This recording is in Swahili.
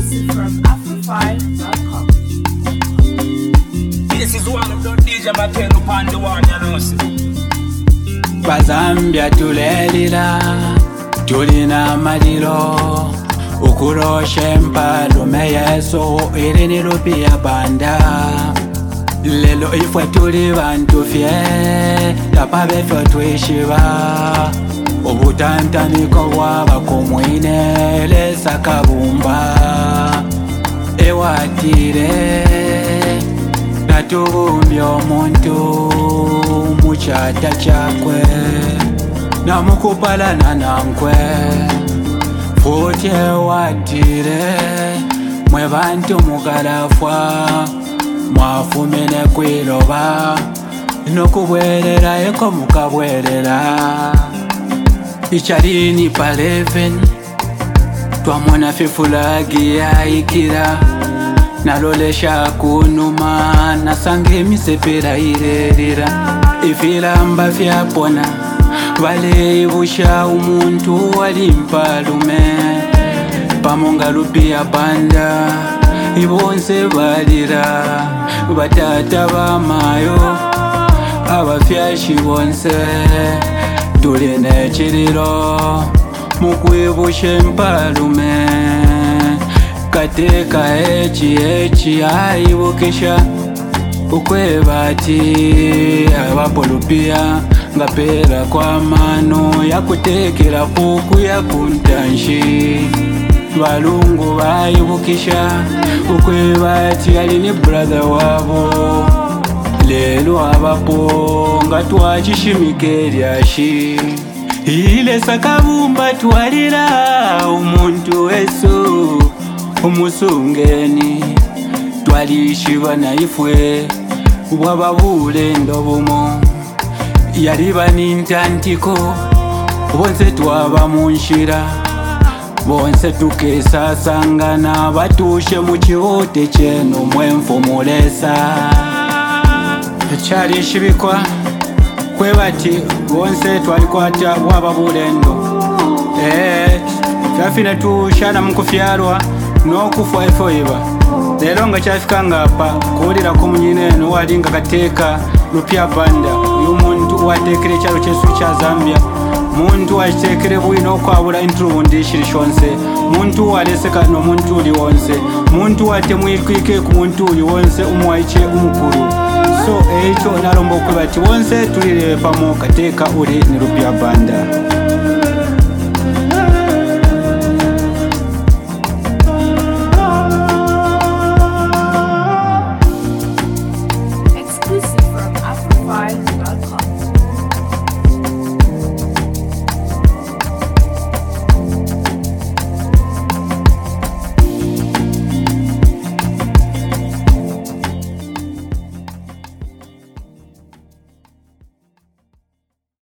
exclusive from Afro5.com. This is one of the DJ Makelo upon the one, you know. Bazambia tulelila, tulina malilo, ukuroshe mpalume Yesu ilini rupia banda. Lelo ifwe tuli bantu fye, tapabe fyo tuishiba. Obutantaniko bwaba kumwine lesa kabumba. Ewatire natubumbye omuntu mukyata kyakwe namukupalana nankwe futi ewatire mwe bantu mugalafwa mwafumene kwiloba nokubwerera eko mukabwerera ichalini pa 11 twamona fifulagi yaikira nalolesha kunuma nasange misepera irerera ifilamba fyapona valevusha umuntu wali mpalume pamonga lupia banda ibonse balira batata bamayo abafyashi bonse tuline chiriro mukwibushe mpalume kateka echi aibukisha ukwebati abapolupia ngapera kwa mano yakutekera kuku yakuntanshi balungu baibukisha ukwebati alini brother wabo lelo abapo ngatwachishimike lyashi ile sakabumba twalira umuntu wesu umusungeni twalishiba naifwe wababule ndobumo yaliba nintantiko bonse twaba munshira bonse tukesasangana batushe mu kibote kyeno mwemfu mulesa kyalishibikwa kwebati bonse twalikwata wababule ndo kyafina tushana mukufyalwa nokufa efoiba lero nga kyafika ngapa kuwulira ko munyineno walinga kateka lupya banda uyu muntu watekere ekyalo kyesu kya Zambia muntu wakitekere bwino okwabula intrubundi shiri shonse muntu waleseka n'omuntu uli wonse muntu watemwitwike ku muntu uli wonse umwaiche umukuru so ekyo nalomba okwebati wonse tulire pamo kateka uli ni lupya banda.